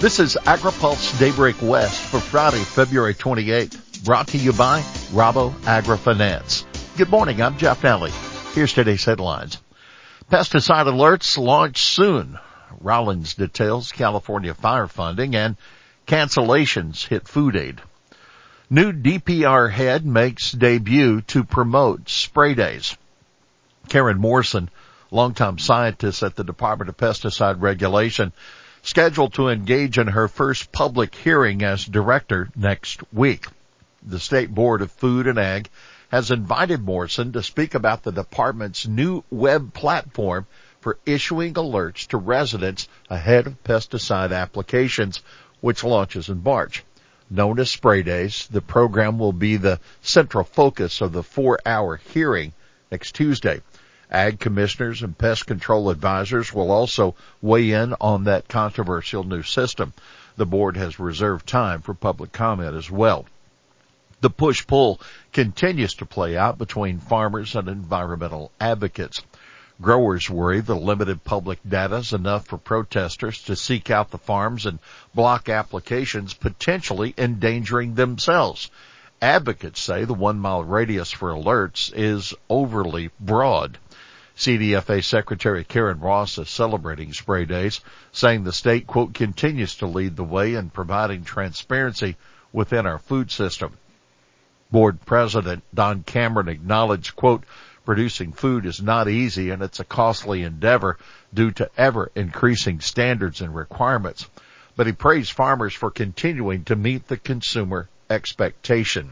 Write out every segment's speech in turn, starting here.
This is AgriPulse Daybreak West for Friday, February 28th, brought to you by Rabo AgriFinance. Good morning, I'm Jeff Nally. Here's today's headlines. Pesticide alerts launch soon. Rollins details California fire funding and cancellations hit food aid. New DPR head makes debut to promote spray days. Karen Morrison, longtime scientist at the Department of Pesticide Regulation, scheduled to engage in her first public hearing as director next week. The State Board of Food and Ag has invited Morrison to speak about the department's new web platform for issuing alerts to residents ahead of pesticide applications, which launches in March. Known as Spray Days, the program will be the central focus of the 4-hour hearing next Tuesday. Ag commissioners and pest control advisors will also weigh in on that controversial new system. The board has reserved time for public comment as well. The push-pull continues to play out between farmers and environmental advocates. Growers worry the limited public data is enough for protesters to seek out the farms and block applications, potentially endangering themselves. Advocates say the 1-mile radius for alerts is overly broad. CDFA Secretary Karen Ross is celebrating Spray Days, saying the state, quote, continues to lead the way in providing transparency within our food system. Board President Don Cameron acknowledged, quote, producing food is not easy and it's a costly endeavor due to ever-increasing standards and requirements. But he praised farmers for continuing to meet the consumer expectation.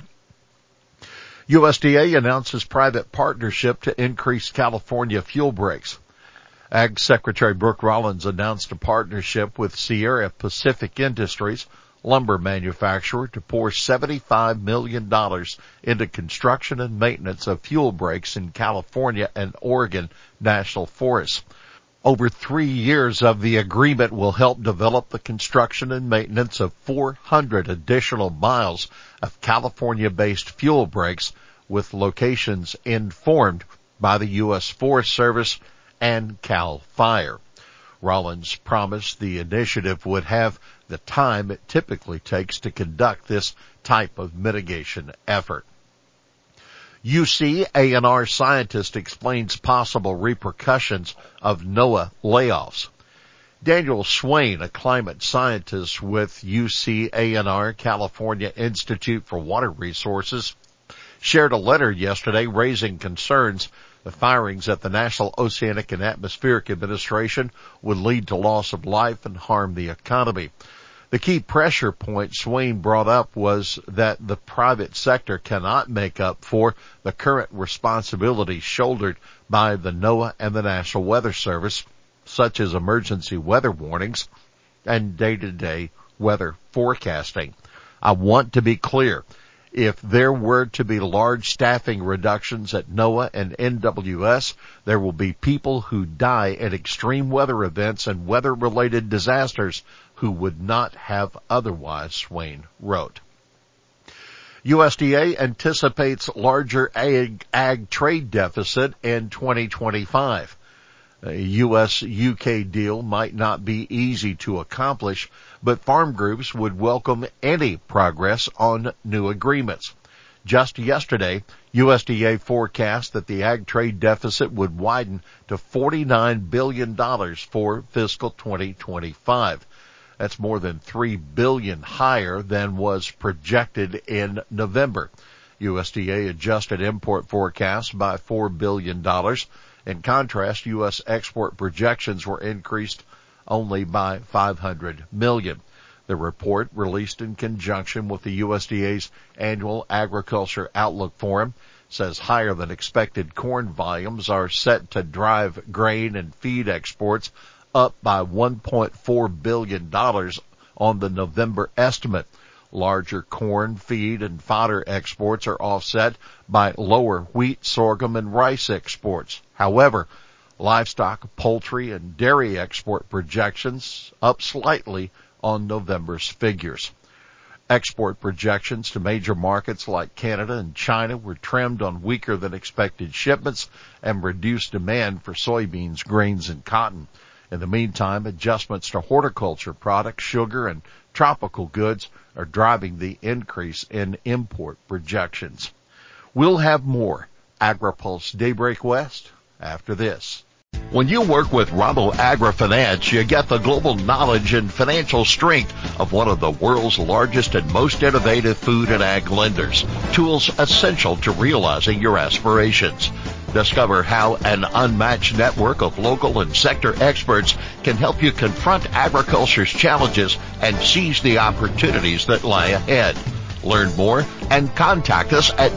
USDA announces private partnership to increase California fuel breaks. Ag Secretary Brooke Rollins announced a partnership with Sierra Pacific Industries, lumber manufacturer, to pour $75 million into construction and maintenance of fuel breaks in California and Oregon national forests. Over 3 years of the agreement will help develop the construction and maintenance of 400 additional miles of California-based fuel breaks with locations informed by the U.S. Forest Service and CAL FIRE. Rollins promised the initiative would have the time it typically takes to conduct this type of mitigation effort. UC A&R scientist explains possible repercussions of NOAA layoffs. Daniel Swain, a climate scientist with UC A&R California Institute for Water Resources, shared a letter yesterday raising concerns the firings at the National Oceanic and Atmospheric Administration would lead to loss of life and harm the economy. The key pressure point Swain brought up was that the private sector cannot make up for the current responsibilities shouldered by the NOAA and the National Weather Service, such as emergency weather warnings and day-to-day weather forecasting. I want to be clear. If there were to be large staffing reductions at NOAA and NWS, there will be people who die at extreme weather events and weather-related disasters who would not have otherwise, Swain wrote. USDA anticipates larger ag trade deficit in 2025. A U.S.-UK deal might not be easy to accomplish, but farm groups would welcome any progress on new agreements. Just yesterday, USDA forecast that the ag trade deficit would widen to $49 billion for fiscal 2025. That's more than $3 billion higher than was projected in November. USDA adjusted import forecasts by $4 billion. In contrast, U.S. export projections were increased only by $500 million. The report, released in conjunction with the USDA's annual Agriculture Outlook Forum, says higher than expected corn volumes are set to drive grain and feed exports up by $1.4 billion on the November estimate. Larger corn, feed, and fodder exports are offset by lower wheat, sorghum, and rice exports. However, livestock, poultry, and dairy export projections up slightly on November's figures. Export projections to major markets like Canada and China were trimmed on weaker than expected shipments and reduced demand for soybeans, grains, and cotton. In the meantime, adjustments to horticulture products, sugar, and tropical goods are driving the increase in import projections. We'll have more AgriPulse Daybreak West after this. When you work with Rabo AgriFinance, you get the global knowledge and financial strength of one of the world's largest and most innovative food and ag lenders. Tools essential to realizing your aspirations. Discover how an unmatched network of local and sector experts can help you confront agriculture's challenges and seize the opportunities that lie ahead. Learn more and contact us at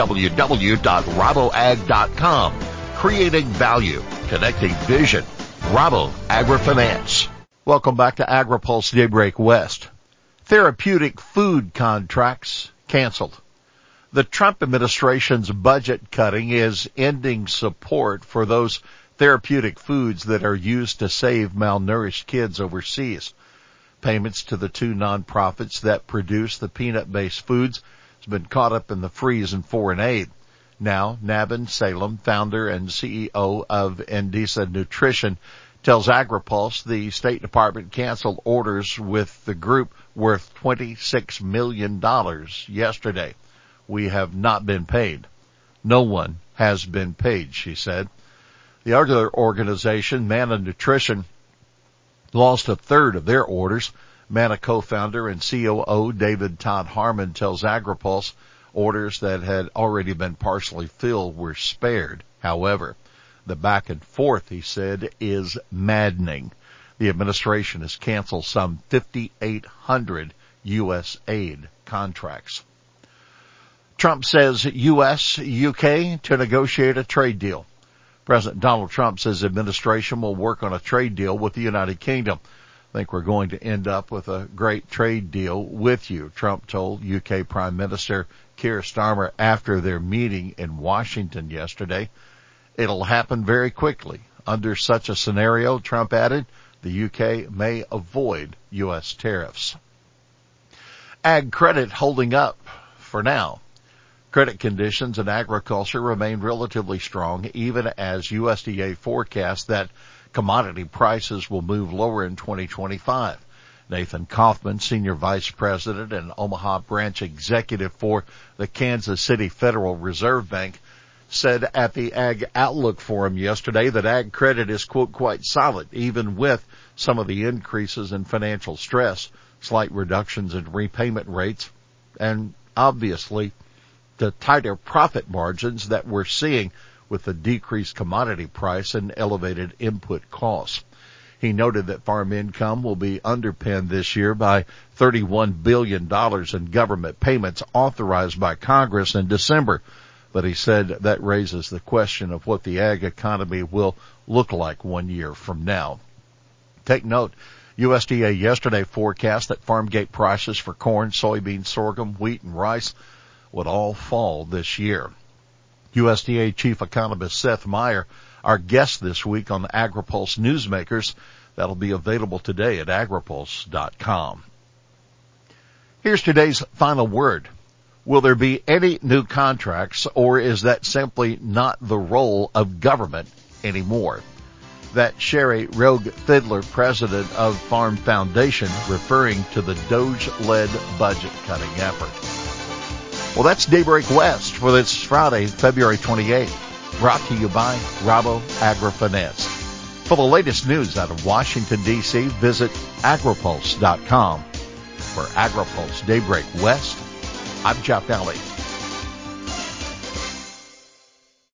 www.raboag.com. Creating value, connecting vision. Rabo AgriFinance. Welcome back to AgriPulse Daybreak West. Therapeutic food contracts canceled. The Trump administration's budget cutting is ending support for those therapeutic foods that are used to save malnourished kids overseas. Payments to the two nonprofits that produce the peanut-based foods has been caught up in the freeze in foreign aid. Now, Navin Salem, founder and CEO of Endesa Nutrition, tells AgriPulse the State Department canceled orders with the group worth $26 million yesterday. We have not been paid. No one has been paid, she said. The other organization, Manna Nutrition, lost a third of their orders. Manna co-founder and COO David Todd Harmon tells AgriPulse orders that had already been partially filled were spared. However, the back and forth, he said, is maddening. The administration has canceled some 5,800 U.S. aid contracts. Trump says U.S.-UK to negotiate a trade deal. President Donald Trump says the administration will work on a trade deal with the United Kingdom. I think we're going to end up with a great trade deal with you, Trump told UK Prime Minister Keir Starmer after their meeting in Washington yesterday. It'll happen very quickly. Under such a scenario, Trump added, the UK may avoid U.S. tariffs. Ag credit holding up for now. Credit conditions in agriculture remain relatively strong, even as USDA forecasts that commodity prices will move lower in 2025. Nathan Kaufman, Senior Vice President and Omaha Branch Executive for the Kansas City Federal Reserve Bank, said at the Ag Outlook Forum yesterday that ag credit is, quote, quite solid, even with some of the increases in financial stress, slight reductions in repayment rates, and obviously the tighter profit margins that we're seeing with the decreased commodity price and elevated input costs. He noted that farm income will be underpinned this year by $31 billion in government payments authorized by Congress in December. But he said that raises the question of what the ag economy will look like 1 year from now. Take note, USDA yesterday forecast that farm gate prices for corn, soybeans, sorghum, wheat, and rice would all fall this year. USDA Chief Economist Seth Meyer, our guest this week on the AgriPulse Newsmakers. That'll be available today at agripulse.com. Here's today's final word. Will there be any new contracts, or is that simply not the role of government anymore? That's Sherry Rogue-Fidler, president of Farm Foundation, referring to the DOGE-led budget-cutting effort. Well, that's Daybreak West for this Friday, February 28th, brought to you by Rabo AgriFinance. For the latest news out of Washington, D.C., visit agripulse.com. For AgriPulse Daybreak West, I'm Jeff Daly.